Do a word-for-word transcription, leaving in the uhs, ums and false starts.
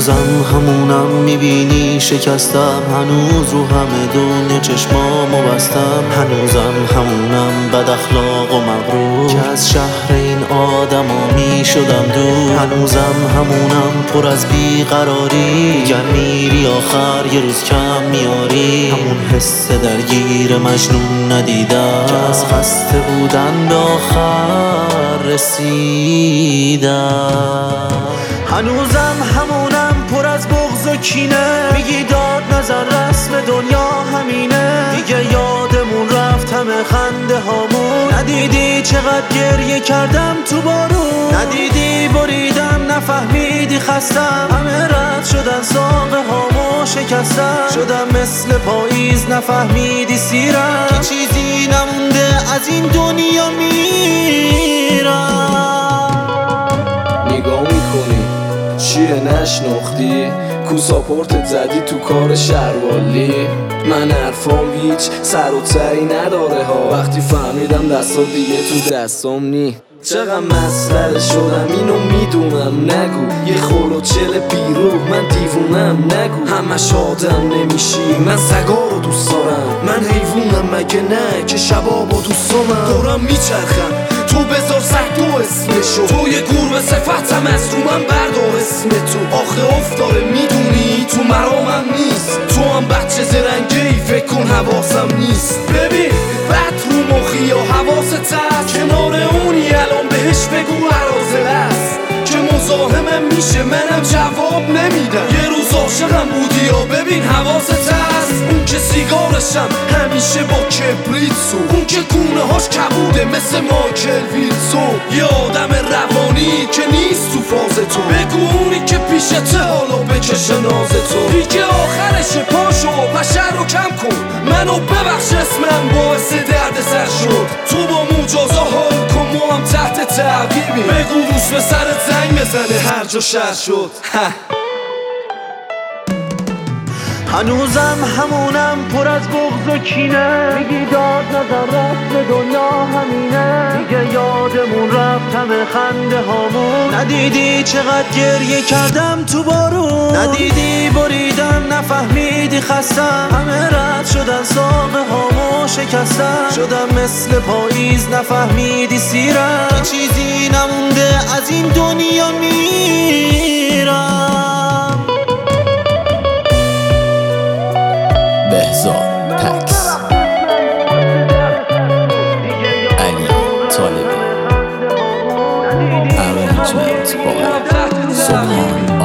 هنوزم همونم میبینی شکستم، هنوز رو همه دنیا چشمامو بستم، هنوزم همونم بد اخلاق و مغرور که از شهر این آدما میشدم دور، هنوزم همونم پر از بیقراری، گر میری آخر یه روز کم میاری، همون حس درگیر مجنون ندیدم که از خسته بودن به آخر رسیدم. هنوزم همونم پر از بغض و کینه، میگی داد نظر رسم دنیا همینه، دیگه یادمون رفت همه خنده هامون، ندیدی چقدر گریه کردم تو بارون، ندیدی بریدم نفهمیدی خستم، همه رد شدن ساقه هامو شکستم، شدم مثل پاییز نفهمیدی سیرم که چیزی نمونده از این دنیا میرم. نگاه میکنی چیه نشناختی؟ کوساپورتت زدی تو کار شهروالی، من حرفام هیچ سر و تری نداره ها، وقتی فهمیدم دستا دیگه تو دستام نی، چقدر مسخره شدم اینو میدونم، نگو یه خلوچل بیروح من دیوونم، نگو همش آدم نمیشی، من سگا رو دوست دارم، من حیوونم مگه نه که شبا با دوستامم دورم میچرخم، تو بذار سگ دو اسمشو، تو یه گور به صفتم از رو من بردار اسم تو، آخه افتاره میدونی تو مرامم نیست، تو هم بچه زرنگی فکر کن حواسم نیست، ببین بد رو مخی یا حواست هست، کنار اونی الان بهش بگو عرازل است که مزاحمم میشه منم جواب نمیدم، یه روز عاشقم بودی یا ببین حواست هست، اون که سیگارشم همیشه با کبریت سو، اون که گونه هاش کبوده مثل مایکل ویلسون، یه آدم روانی که نیست تو فاز تو، بگو اونی که پیشته حالا بکشه ناز تو، دیگه آخرشه پاشو پشر رو کم کن، منو ببخش اسمم باعث درد سر شد، تو با مجازا حال کن ما هم تحت تعقیبی، بگو روز به سرت زنگ بزنه هر جا شر شد. هنوزم همونم پر از بغض و کینه، میگی داد نظر رسم دنیا همینه، دیگه یادمون رفت همه خنده هامون، ندیدی چقدر گریه کردم تو بارون، ندیدی بریدم نفهمیدی خستم، همه رد شدن ساقه هامو شکستم، شدم مثل پاییز نفهمیدی سیرم که چیزی نمونده از این دنیا میرم. بهزاد تکس، علی طالبی، ارنجمنت با سلطان